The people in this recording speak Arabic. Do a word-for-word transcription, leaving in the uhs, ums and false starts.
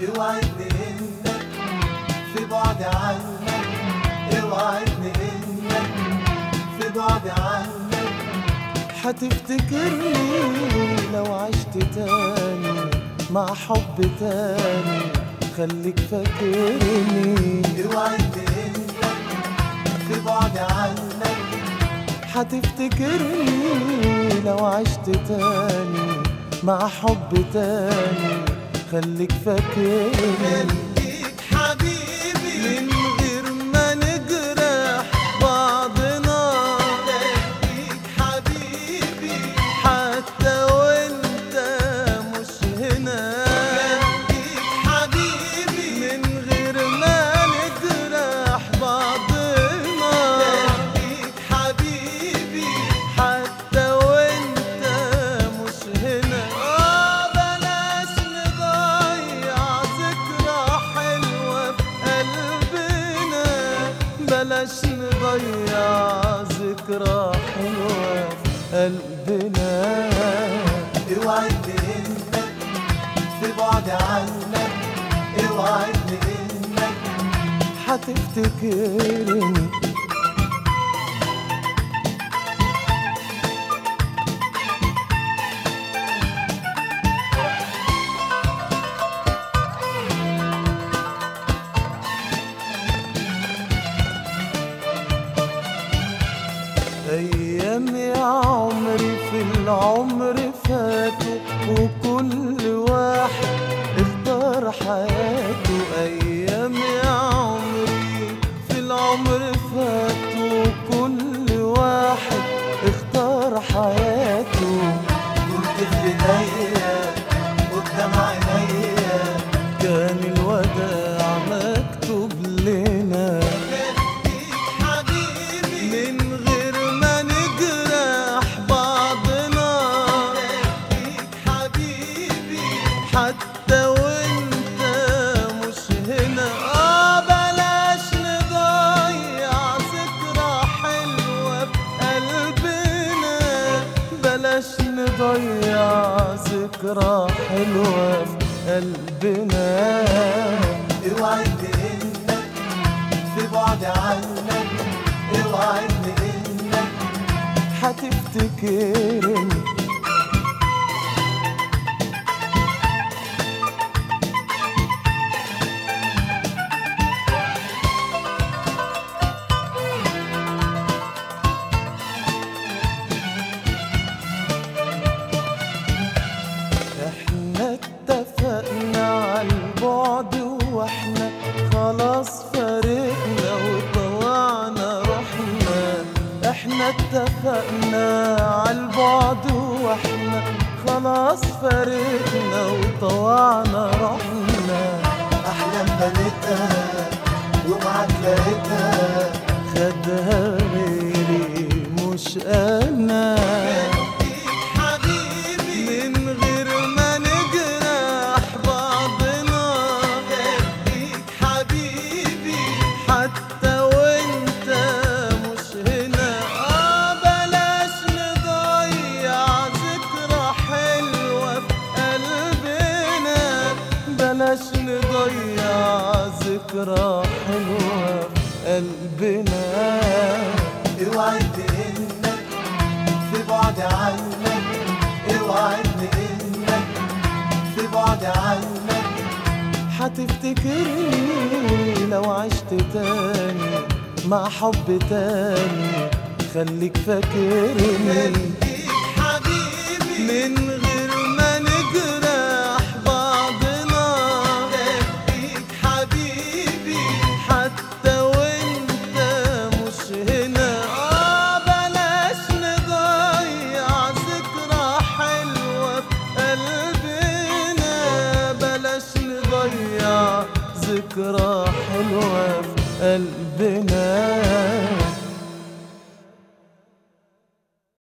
اوعدني انك في بعد عنك، اوعدني انك في بعد عنك حتفتكرني لو عشت تاني مع حب تاني، خليك فاكرني. اوعدني انك في بعد عنك حتفتكرني لو عشت تاني مع حب تاني، خليك فاكرني. خليك حبيبي من غير ما نجرح بعضنا، خليك حبيبي حتى وانت مش هنا. خليك حبيبي من غير ما نجرح بعضنا، خليك حبيبي حتى وانت مش هنا. اه بلاش نضيع ذكرى حلوة في قلبنا، بلاش نضيع ذكرى حلوة في قلبنا. اوعدني انك في بعد عنك، اوعدني انك حتفتكرني. أيام يا عمري في العمر فاتوا، وكل واحد اختار حياته. أيام يا عمري في العمر فاتوا، وكل واحد اختار حياته. كنت في ايديا قدام عينيا، كان الوداع مكتوب لنا، خليك حبيبي من غير ما نجرح بعضنا، خليك حبيبي حتى وانت مش هنا. اه بلاش نضيع ذكرى حلوة في قلبنا، بلاش نضيع ذكرى حلوة في قلبنا. اوعدني انك في بعد عنك، اوعدني انك حتفتكرني. احنا اتفقنا عالبعد واحنا خلاص فارقنا وطلعنا رحنا. احنا اتفقنا عالبعد واحنا خلاص فارقنا وطلعنا رحنا. احلام بنيتها ومعاك لقيتها، خدها غيري مش انا، خليك حبيبي من غير ما نجرح بعضنا، خليك حبيبي حتى وانت مش هنا. اه بلاش نضيع ذكرى حلوة في قلبنا، بلاش نضيع ذكرى حلوة في قلبنا. اوعدني انك في بعد عنك، اوعدني انك في بعد عنك حتفتكرني لو عشت تاني مع حب تاني، خليك فاكرني. خليك حبيبي من غير ما نجرح بعضنا، خليك حبيبي حتى وانت مش هنا. اه بلاش نضيع ذكرى حلوة في قلبنا، بلاش نضيع ذكرى حلوة في قلبنا.